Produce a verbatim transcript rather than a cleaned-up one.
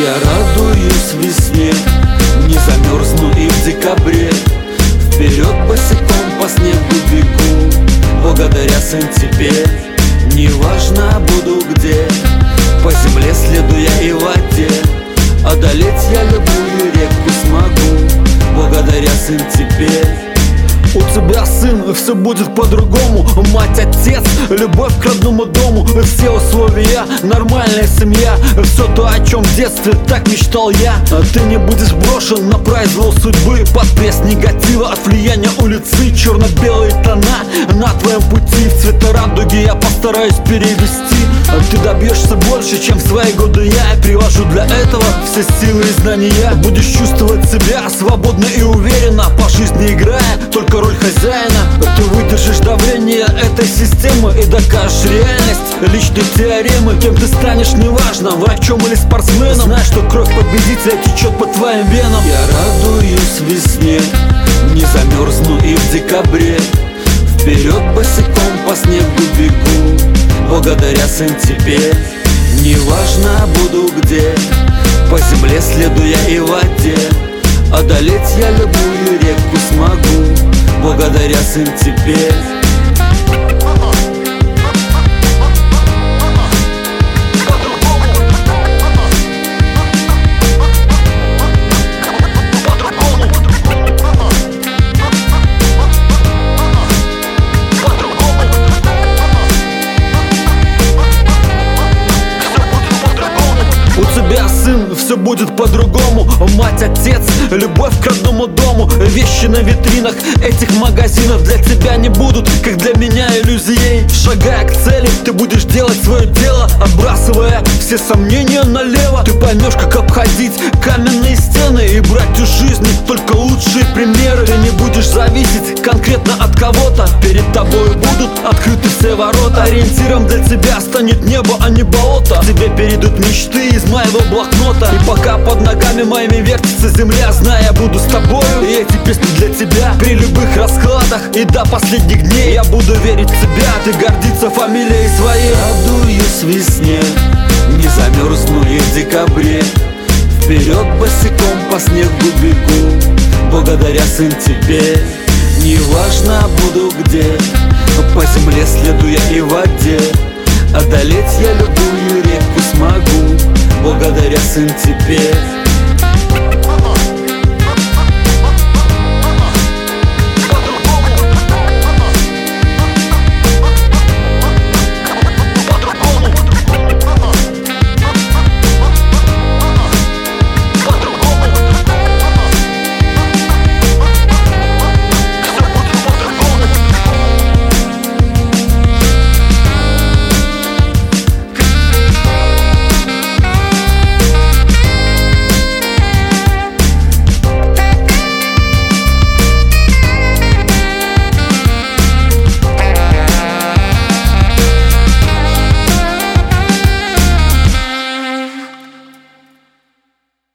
Я радуюсь весне, не замерзну и в декабре. Вперед босиком по снегу бегу, благодаря сентябре. Неважно буду где, по земле следуя и в воде. Одолеть я любую реку смогу, благодаря сентябре. У тебя, сын, все будет по-другому. Мать, отец, любовь к родному дому, все условия, нормальная семья. Все то, о чем в детстве так мечтал я. Ты не будешь брошен на произвол судьбы, под пресс негатива от влияния улицы. Черно-белые тона на твоем пути, в цвета радуги я постараюсь перевести. Ты добьешься больше, чем в свои годы я. Я привожу для этого все силы и знания. Будешь чувствовать себя свободно и уверенно, по жизни играя только роль хозяина. Ты выдержишь давление этой системы и докажешь реальность личной теоремы. Кем ты станешь, неважно, врачом или спортсменом. Знай, что кровь победителя течет по твоим венам. Я радуюсь весне, не замерзну и в декабре. Вперед босиком по снегу бегу, благодаря сентябре. Неважно буду где, по земле следуя и в воде. Одолеть я любую реку смогу, благодаря сентябре. Сын, все будет по-другому. Мать, отец, любовь к родному дому. Вещи на витринах этих магазинов для тебя не будут, как для меня, иллюзией. Шагая к цели, ты будешь делать свое дело, отбрасывая все сомнения налево. Ты поймешь, как обходить каменные стены и брать у жизни только лучшие примеры. Ты не будешь зависеть конкретно от кого-то, перед тобой будут открыты все ворота. Ориентиром для тебя станет небо, а не болото. Тебе перейдут мечты из моего блокнота. И пока под ногами моими вертится земля, знай, я буду с тобою, и эти песни для тебя. При любых раскладах и до последних дней я буду верить в тебя. Ты гордиться фамилией своей. Радуюсь весне, не замерзну и в декабре. Вперед босиком по снегу бегу, благодаря сентябре. Неважно буду где, по земле следуя и в воде. Одолеть я любую реку смогу, благодаря сентябре.